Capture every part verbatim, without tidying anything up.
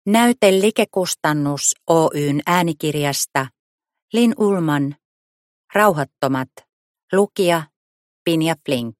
Näyte Like-kustannus Oy:n äänikirjasta Linn Ullmann, Rauhattomat, lukija Pinja Flink.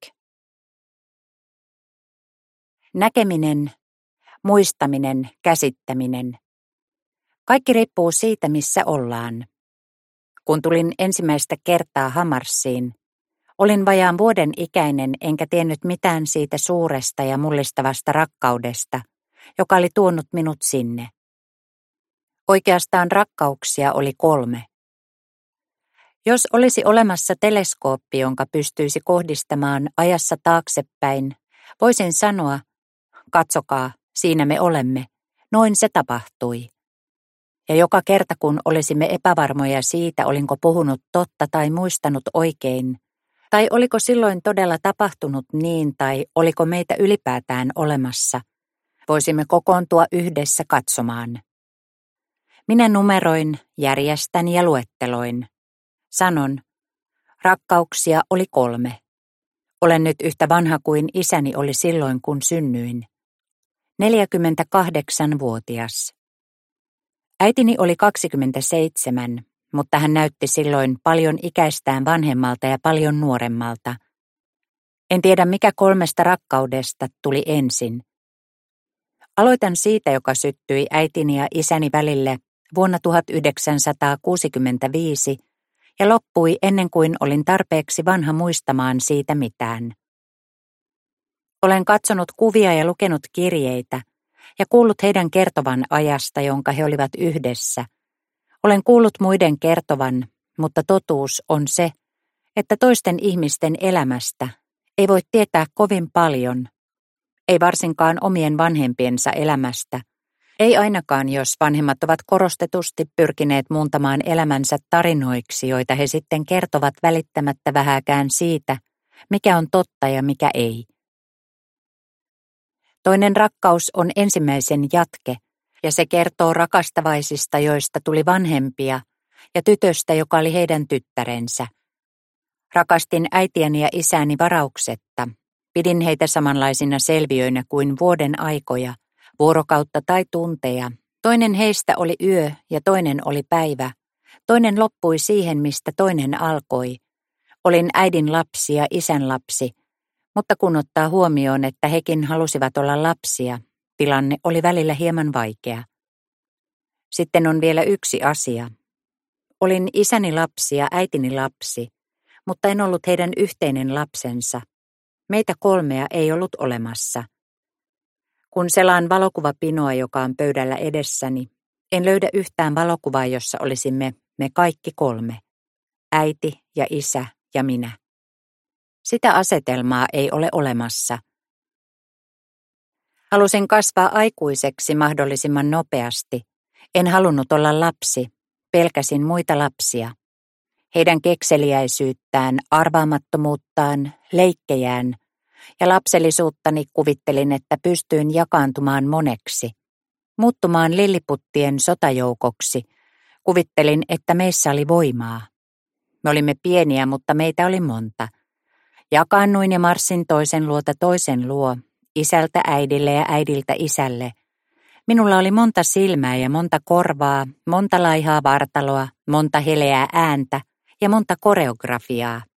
Näkeminen, muistaminen, käsittäminen. Kaikki riippuu siitä, missä ollaan. Kun tulin ensimmäistä kertaa Hamarsiin, olin vajaan vuoden ikäinen enkä tiennyt mitään siitä suuresta ja mullistavasta rakkaudesta, joka oli tuonut minut sinne. Oikeastaan rakkauksia oli kolme. Jos olisi olemassa teleskooppi, jonka pystyisi kohdistamaan ajassa taaksepäin, voisin sanoa, katsokaa, siinä me olemme, noin se tapahtui. Ja joka kerta kun olisimme epävarmoja siitä, olinko puhunut totta tai muistanut oikein, tai oliko silloin todella tapahtunut niin tai oliko meitä ylipäätään olemassa, voisimme kokoontua yhdessä katsomaan. Minä numeroin, järjestän ja luetteloin. Sanon, rakkauksia oli kolme. Olen nyt yhtä vanha kuin isäni oli silloin, kun synnyin. neljäkymmentäkahdeksanvuotias. Äitini oli kaksikymmentäseitsemän, mutta hän näytti silloin paljon ikäistään vanhemmalta ja paljon nuoremmalta. En tiedä, mikä kolmesta rakkaudesta tuli ensin. Aloitan siitä, joka syttyi äitini ja isäni välille vuonna tuhatyhdeksänsataakuusikymmentäviisi ja loppui ennen kuin olin tarpeeksi vanha muistamaan siitä mitään. Olen katsonut kuvia ja lukenut kirjeitä ja kuullut heidän kertovan ajasta, jonka he olivat yhdessä. Olen kuullut muiden kertovan, mutta totuus on se, että toisten ihmisten elämästä ei voi tietää kovin paljon, ei varsinkaan omien vanhempiensa elämästä, ei ainakaan jos vanhemmat ovat korostetusti pyrkineet muuntamaan elämänsä tarinoiksi, joita he sitten kertovat välittämättä vähääkään siitä, mikä on totta ja mikä ei. Toinen rakkaus on ensimmäisen jatke, ja se kertoo rakastavaisista, joista tuli vanhempia, ja tytöstä, joka oli heidän tyttärensä. Rakastin äitiäni ja isääni varauksetta. Pidin heitä samanlaisina selviöinä kuin vuoden aikoja, vuorokautta tai tunteja. Toinen heistä oli yö ja toinen oli päivä. Toinen loppui siihen, mistä toinen alkoi. Olin äidin lapsi ja isän lapsi, mutta kun ottaa huomioon, että hekin halusivat olla lapsia, tilanne oli välillä hieman vaikea. Sitten on vielä yksi asia. Olin isäni lapsi ja äitini lapsi, mutta en ollut heidän yhteinen lapsensa. Meitä kolmea ei ollut olemassa. Kun selaan valokuvapinoa, joka on pöydällä edessäni, en löydä yhtään valokuvaa, jossa olisimme me kaikki kolme. Äiti ja isä ja minä. Sitä asetelmaa ei ole olemassa. Halusin kasvaa aikuiseksi mahdollisimman nopeasti. En halunnut olla lapsi, pelkäsin muita lapsia. Heidän kekseliäisyyttään, arvaamattomuuttaan, leikkejään ja lapsellisuuttani kuvittelin, että pystyin jakaantumaan moneksi. Muuttumaan lilliputtien sotajoukoksi. Kuvittelin, että meissä oli voimaa. Me olimme pieniä, mutta meitä oli monta. Jakaannuin ja marssin toisen luota toisen luo, isältä äidille ja äidiltä isälle. Minulla oli monta silmää ja monta korvaa, monta laihaa vartaloa, monta heleää ääntä ja monta koreografiaa.